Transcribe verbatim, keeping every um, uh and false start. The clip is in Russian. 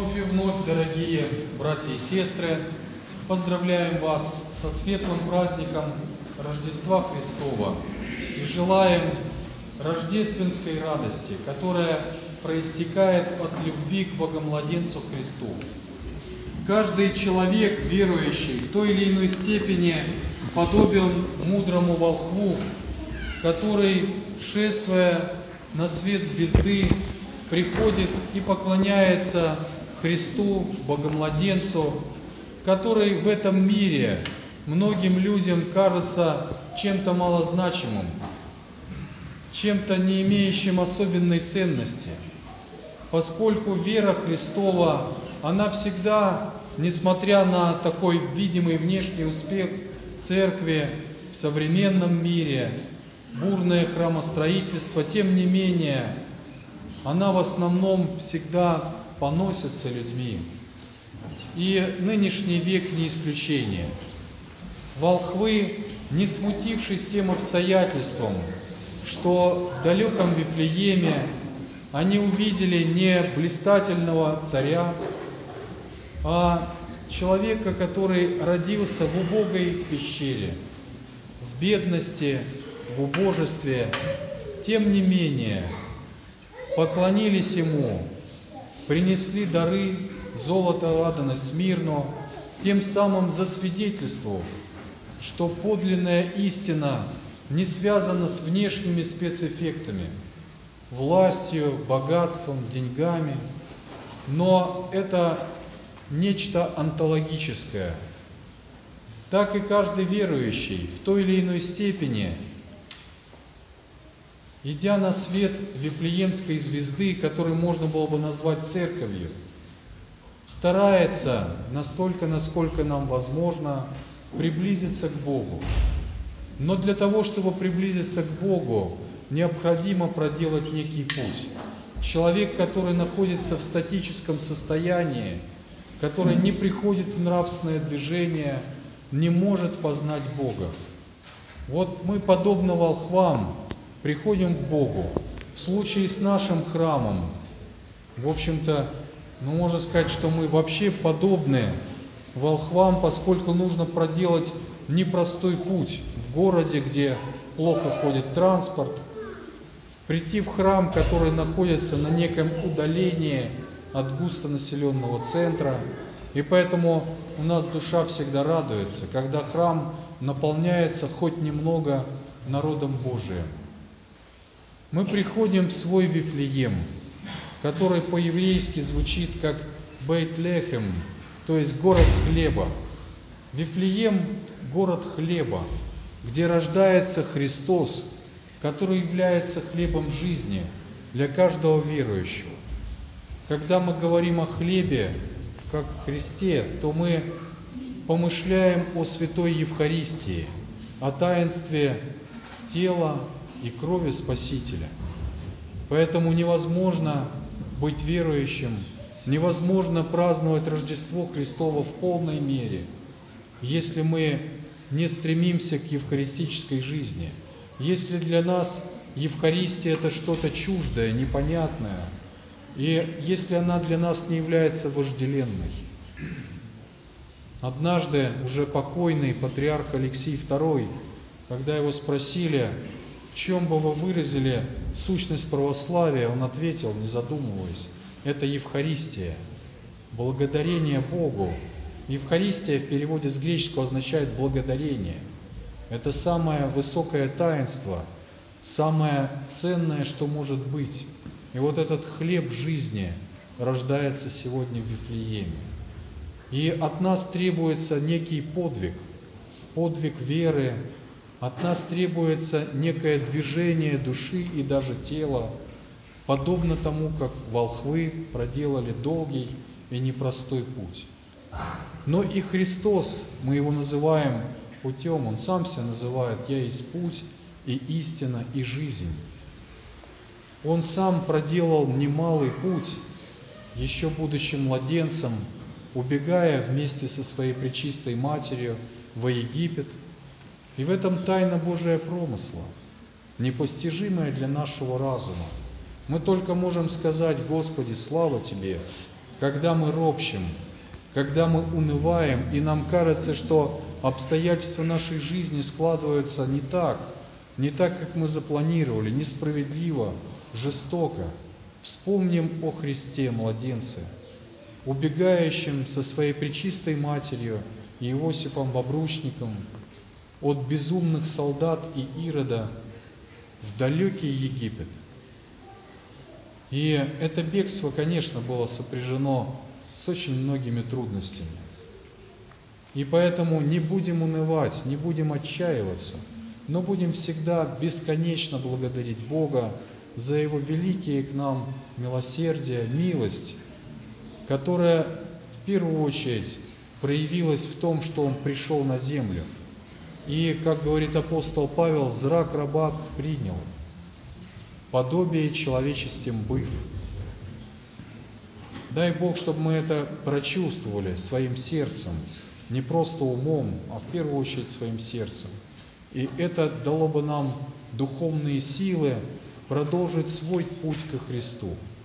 Вновь и вновь, дорогие братья и сестры, поздравляем вас со светлым праздником Рождества Христова и желаем рождественской радости, которая проистекает от любви к Богомладенцу Христу. Каждый человек, верующий, в той или иной степени подобен мудрому волхву, который, шествуя на свет звезды, приходит и поклоняется Христу, Богомладенцу, который в этом мире многим людям кажется чем-то малозначимым, чем-то не имеющим особенной ценности, поскольку вера Христова, она всегда, несмотря на такой видимый внешний успех церкви в современном мире, бурное храмостроительство, тем не менее, она в основном всегда поносится людьми. И нынешний век не исключение. Волхвы, не смутившись тем обстоятельством, что в далеком Вифлееме они увидели не блистательного царя, а человека, который родился в убогой пещере, в бедности, в убожестве, тем не менее, поклонились ему, принесли дары, золото, ладана, смирну, тем самым засвидетельствовав, что подлинная истина не связана с внешними спецэффектами, властью, богатством, деньгами, но это нечто онтологическое. Так и каждый верующий в той или иной степени, идя на свет Вифлеемской звезды, которую можно было бы назвать церковью, старается настолько, насколько нам возможно, приблизиться к Богу. Но для того, чтобы приблизиться к Богу, необходимо проделать некий путь. Человек, который находится в статическом состоянии, который не приходит в нравственное движение, не может познать Бога. Вот мы, подобно волхвам, приходим к Богу. В случае с нашим храмом, в общем-то, ну, можно сказать, что мы вообще подобны волхвам, поскольку нужно проделать непростой путь в городе, где плохо ходит транспорт, прийти в храм, который находится на неком удалении от густонаселенного центра. И поэтому у нас душа всегда радуется, когда храм наполняется хоть немного народом Божиим. Мы приходим в свой Вифлеем, который по-еврейски звучит как Бейт-Лехем, то есть город хлеба. Вифлеем – город хлеба, где рождается Христос, который является хлебом жизни для каждого верующего. Когда мы говорим о хлебе, как Христе, то мы помышляем о святой Евхаристии, о таинстве тела и крови Спасителя. Поэтому невозможно быть верующим, невозможно праздновать Рождество Христово в полной мере, если мы не стремимся к евхаристической жизни, если для нас Евхаристия – это что-то чуждое, непонятное, и если она для нас не является вожделенной. Однажды уже покойный патриарх Алексий второй, когда его спросили, в чем бы вы выразили сущность православия, он ответил, не задумываясь, это Евхаристия, благодарение Богу. Евхаристия в переводе с греческого означает благодарение. Это самое высокое таинство, самое ценное, что может быть. И вот этот хлеб жизни рождается сегодня в Вифлееме. И от нас требуется некий подвиг, подвиг веры, от нас требуется некое движение души и даже тела, подобно тому, как волхвы проделали долгий и непростой путь. Но и Христос, мы его называем путем, он сам себя называет «Я есть путь и истина и жизнь». Он сам проделал немалый путь, еще будучи младенцем, убегая вместе со своей пречистой матерью во Египет. И в этом тайна Божия промысла, непостижимая для нашего разума. Мы только можем сказать: Господи, слава Тебе, когда мы ропщем, когда мы унываем, и нам кажется, что обстоятельства нашей жизни складываются не так, не так, как мы запланировали, несправедливо, жестоко. Вспомним о Христе, младенце, убегающем со своей пречистой матерью Иосифом Бобручником от безумных солдат и Ирода в далекий Египет. И это бегство, конечно, было сопряжено с очень многими трудностями. И поэтому не будем унывать, не будем отчаиваться, но будем всегда бесконечно благодарить Бога за Его великие к нам милосердие, милость, которая в первую очередь проявилась в том, что Он пришел на землю. И, как говорит апостол Павел, зрак раба принял, подобие человечестем быв. Дай Бог, чтобы мы это прочувствовали своим сердцем, не просто умом, а в первую очередь своим сердцем. И это дало бы нам духовные силы продолжить свой путь ко Христу.